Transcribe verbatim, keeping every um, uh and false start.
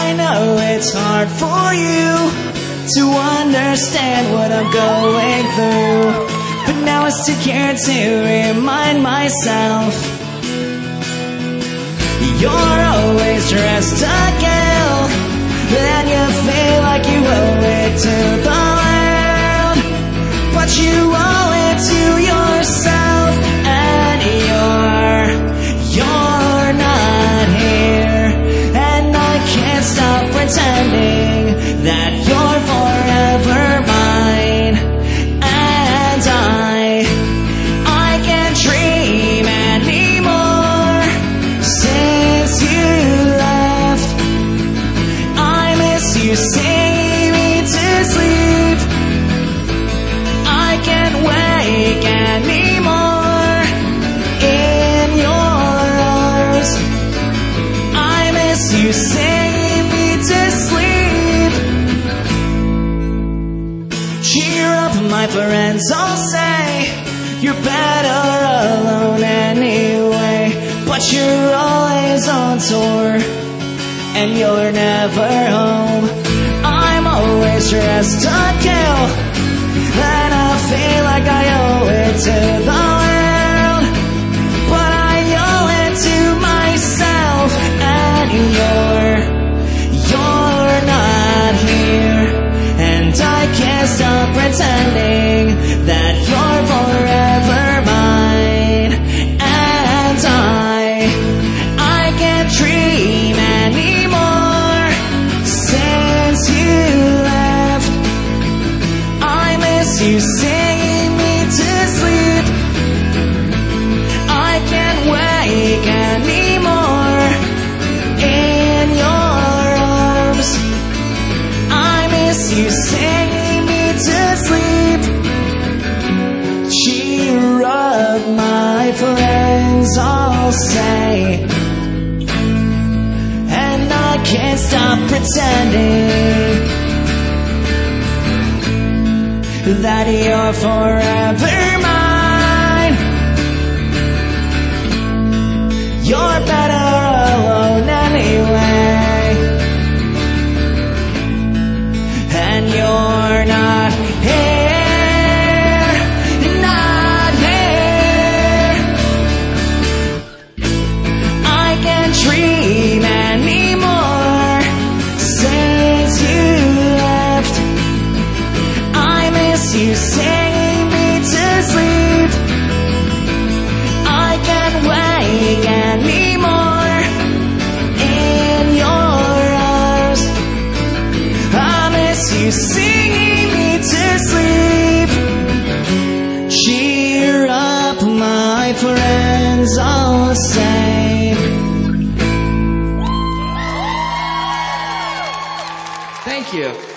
I know it's hard for you to understand what I'm going through, but now it's too scared to remind myself. You're always dressed to kill, and you feel like you owe it to the world, but you owe it to yourself. And you're, you're not here, and I can't stop pretending that you're forever mine. And I, I can't dream anymore since you left. I miss you singing me to sleep. I can't wake anymore in your arms. I miss you singing me to sleep. Cheer up, my friends all say you're better alone anyway, but you're always on tour and you're never home. I'm always dressed to kill, and I feel like I owe it to the world, but I owe it to myself. And you're, you're not here, and I can't stop pretending that you're forever mine. And I, I can't dream anymore since you left. I miss you singing me to sleep. I can't wake anymore in your arms. I miss you singing me to sleep. Cheer up, my friends all say, and I can't stop pretending that you're forever mine. You're better alone anyway, and you're not here, not here. I can't dream anymore since you left. I miss you singing me to sleep. I can't wake anymore in your arms. I miss you singing me to sleep. Cheer up, my friends all say. Thank you.